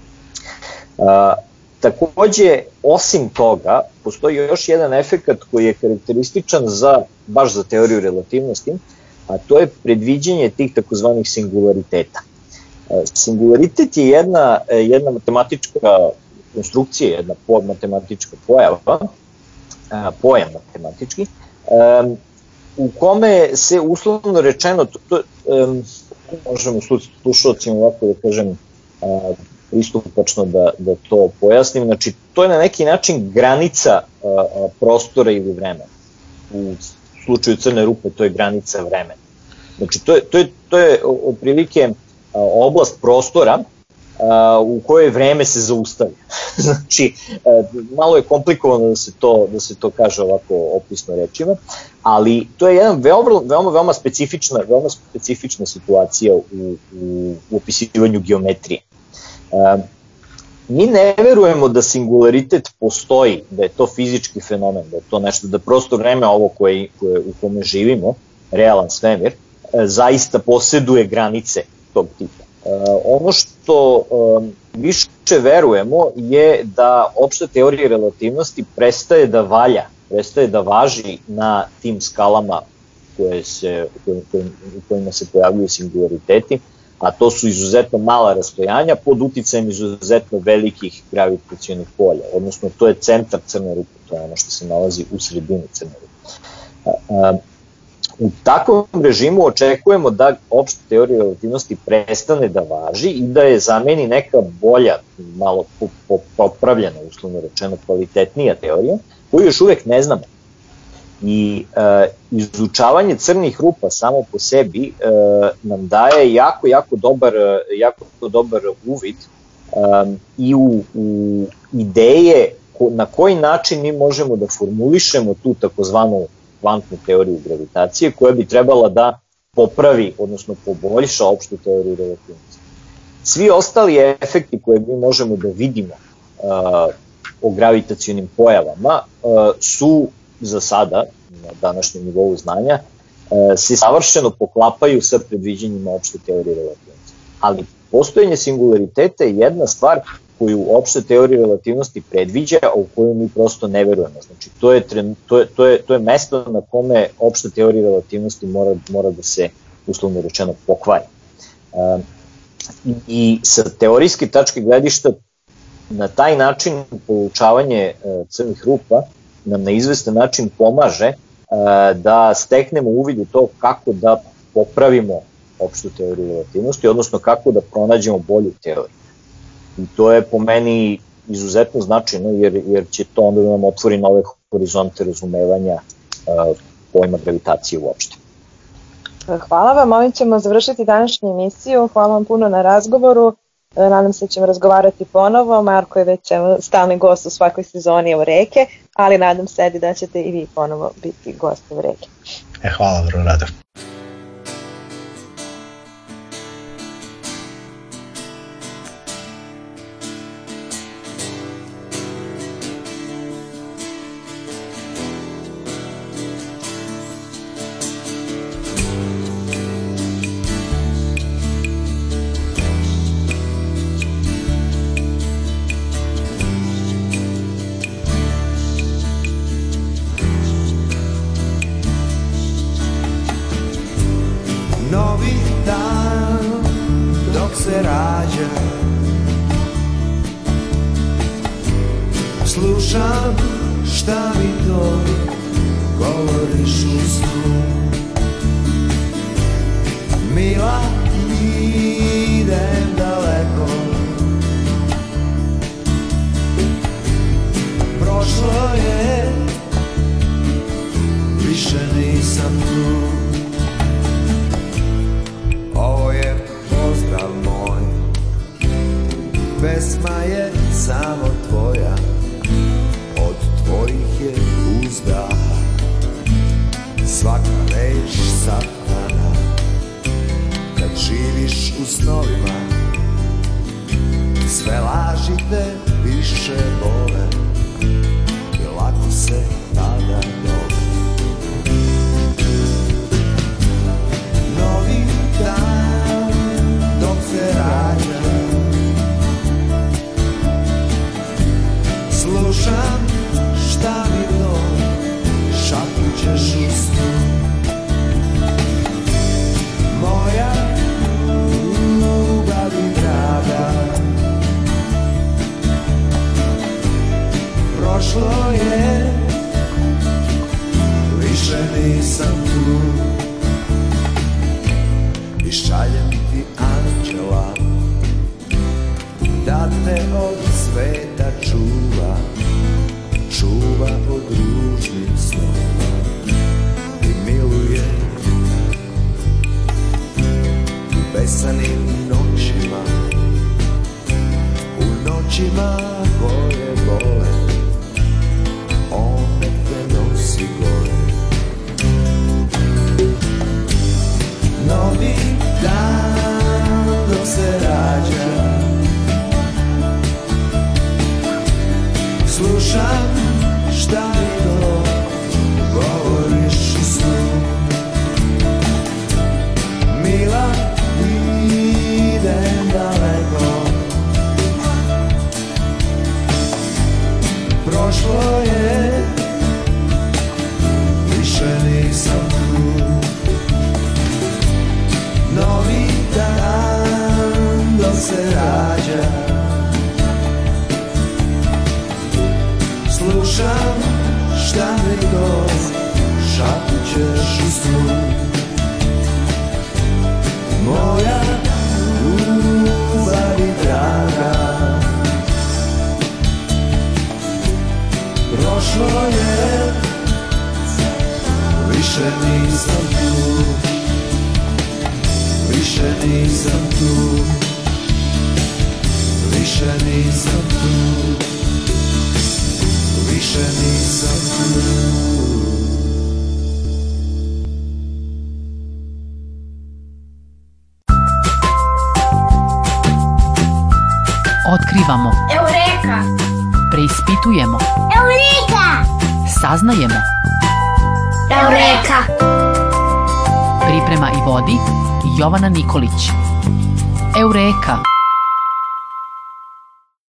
A, Takođe, osim toga, postoji još jedan efekat koji je karakterističan za, baš za teoriju relativnosti, a to je predviđanje tih takozvanih singulariteta. Singularitet je jedna, jedna matematička konstrukcija, jedna matematička pojava, pojam matematički, u kome se uslovno rečeno, to, to, možemo slušalcima ovako da kažem, pristupačno da, da to pojasnim, znači to je na neki način granica a, a, prostora ili vremena. U slučaju crne rupe to je granica vremena. Znači to je, to je, to je otprilike oblast prostora a, u kojoj vreme se zaustavlja. Znači a, malo je komplikovano da se to, da se to kaže ovako opisno rečima, ali to je jedan veoma, veoma, veoma specifična, veoma specifična situacija u, u, u opisivanju geometrije. Uh, mi ne verujemo da singularitet postoji, da je to fizički fenomen, da je to nešto, da prosto vreme ovo koje, koje, u kome živimo, realan svemir, uh, zaista poseduje granice tog tipa. Uh, ono što uh, više verujemo je da opšta teorija relativnosti prestaje da valja, prestaje da važi na tim skalama koje se, u kojima se pojavljuju singulariteti, a to su izuzetno mala rastojanja pod uticajem izuzetno velikih gravitacionih polja, odnosno to je centar crne rupe, to je ono što se nalazi u sredini crne rupe. U takvom režimu očekujemo da opšta teorija relativnosti prestane da važi i da je zameni neka bolja, malo popravljena, uslovno rečeno kvalitetnija teorija, koju još uvek ne znamo. I e, izučavanje crnih rupa samo po sebi e, nam daje jako, jako dobar, jako dobar uvid e, i u, u ideje ko, na koji način mi možemo da formulišemo tu takozvanu kvantnu teoriju gravitacije koja bi trebala da popravi, odnosno poboljša opštu teoriju relativnosti. Svi ostali efekti koje mi možemo da vidimo uh, o gravitacionim pojavama uh, su za sada, na današnjem nivou znanja, uh, se savršeno poklapaju sa predviđenjima opšte teorije relativnosti. Ali postojanje singulariteta je jedna stvar koju opšta teorija relativnosti predviđa, a u koju mi prosto ne verujemo. Znači, to je, to je, to je, to je mesto na kome opšta teorija relativnosti mora, mora da se, uslovno rečeno, pokvari. Uh, i, I sa teorijske tačke gledišta, na taj način polučavanje uh, crnih rupa nam na izvestan način pomaže uh, da steknemo uvid u to kako da popravimo opštu teoriju relativnosti, odnosno kako da pronađemo bolju teoriju. I to je po meni izuzetno značajno, jer, jer će to onda da nam otvori nove horizonte razumevanja uh, pojma gravitacije uopšte. Hvala vam, ovim ćemo završiti današnju emisiju. Hvala vam puno na razgovoru. Nadam se da ćemo razgovarati ponovo. Marko je već stalni gost u svakoj sezoni Eureke, ali nadam se da ćete i vi ponovo biti gost Eureke. E, hvala, vrlo rado. Slušam šta mi to govoriš u snu. Mila, idem daleko. Prošlo je, više nisam tu. Ovo je pozdrav moj, pesma je samo tvoja. Od tvojih je uzdaha svaka reč satkana. Kad živiš u snovima, sve laži te više bole i lako se tada dobe. Novi dan dok se rađa, slušam šta mi to šapućeš u snu. Moja ljubavi draga, prošlo je, više nisam tu. I šaljem ti anđela da te od sveta čuva, čuva od ružnih snova i miluje u besanim noćima, u noćima koje bole, on nek te nosi gore. Novi dan dok se rađa, slušam šta mi to govoriš u snu. Mila, idem daleko. se rađa. Slušam šta mi to šapućeš u snu. Moja ljubavi draga, prošlo je, više nisam tu, više nisam tu, više nisam tu, više nisam tu. Otkrivamo, Eureka! preispitujemo, Eureka! saznajemo. Eureka! Priprema i vodi Jovana Nikolić. Eureka!